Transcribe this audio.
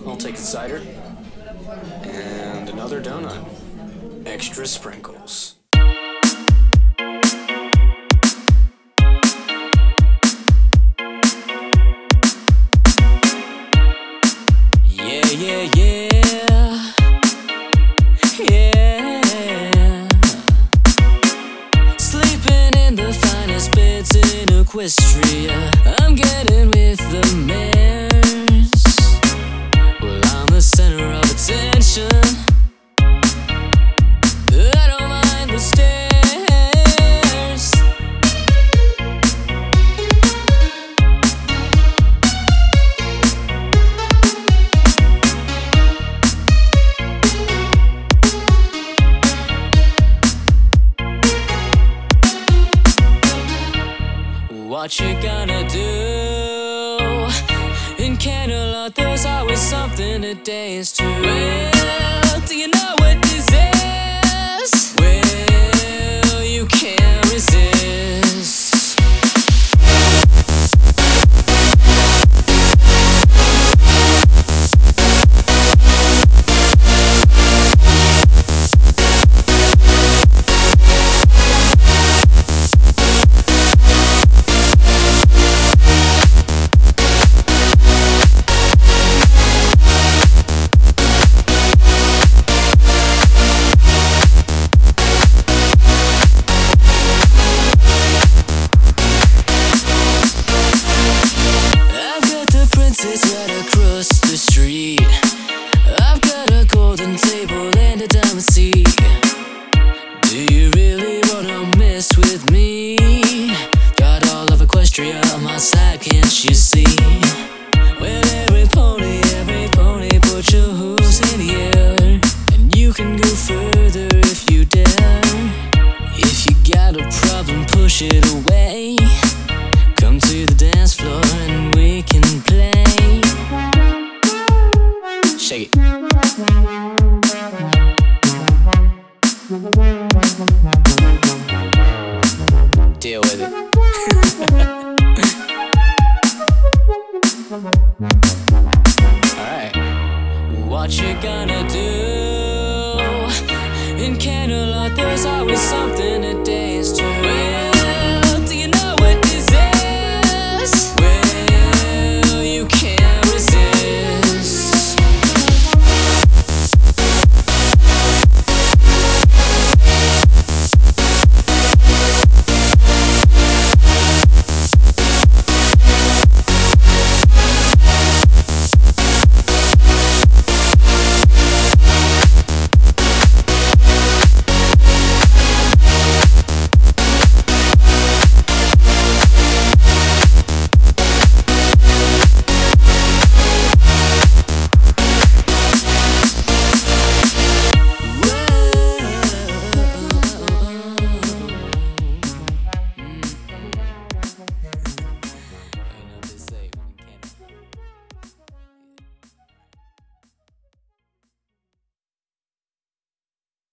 I'll take a cider. And another donut. Extra sprinkles. Yeah, yeah, yeah. Yeah. Sleeping in the finest beds in Equestria. I'm getting with the mares. Well, I'm the center of attention. I don't mind the stairs. What you gonna do? In Canterlot there's always something to dance to. Well, do you know what this is? Well, you can't resist. It's right across the street. I've got a golden table and a diamond seat. Do you really wanna mess with me? Got all of Equestria on my side, can't you see? Well, every pony, put your hooves in the air. And you can go further if you dare. If you got a problem, push it away. Come to the dance floor and we can play. Shake it. Deal with it. Alright. What you gonna do? In Canterlot there's always something to do.